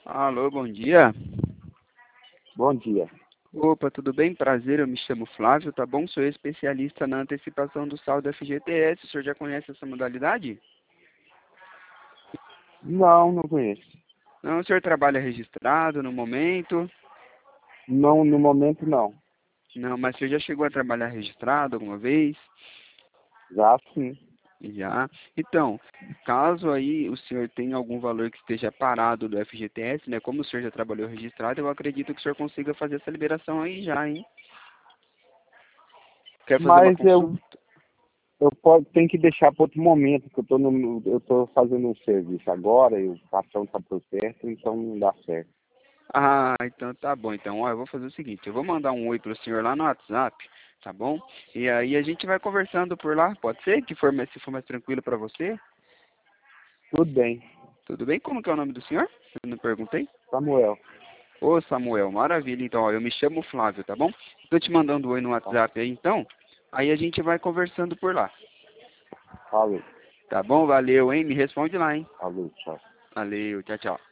Alô, bom dia. Bom dia. Opa, tudo bem? Prazer, eu me chamo Flávio, tá bom? Sou especialista na antecipação do saldo FGTS. O senhor já conhece essa modalidade? Não conheço. Não, o senhor trabalha registrado no momento? Não, no momento não. Não, mas o senhor já chegou a trabalhar registrado alguma vez? Já sim. Já. Então, caso aí o senhor tenha algum valor que esteja parado do FGTS, né? Como o senhor já trabalhou registrado, eu acredito que o senhor consiga fazer essa liberação aí já, hein? Quer fazer uma Mas eu, consulta? tenho que deixar para outro momento, que eu tô fazendo um serviço agora e o patrão tá por perto, então não dá certo. Ah, então tá bom. Então, ó, eu vou fazer o seguinte, eu vou mandar um oi pro senhor lá no WhatsApp, tá bom? E aí a gente vai conversando por lá, pode ser? Se for mais tranquilo para você? Tudo bem. Tudo bem? Como que é o nome do senhor? Eu não perguntei. Samuel. Ô, Samuel, maravilha. Então, ó, eu me chamo Flávio, tá bom? Tô te mandando um oi no Tá. WhatsApp aí, então. Aí a gente vai conversando por lá. Falou. Tá bom? Valeu, hein? Me responde lá, hein? Falou, tchau. Valeu, tchau, tchau.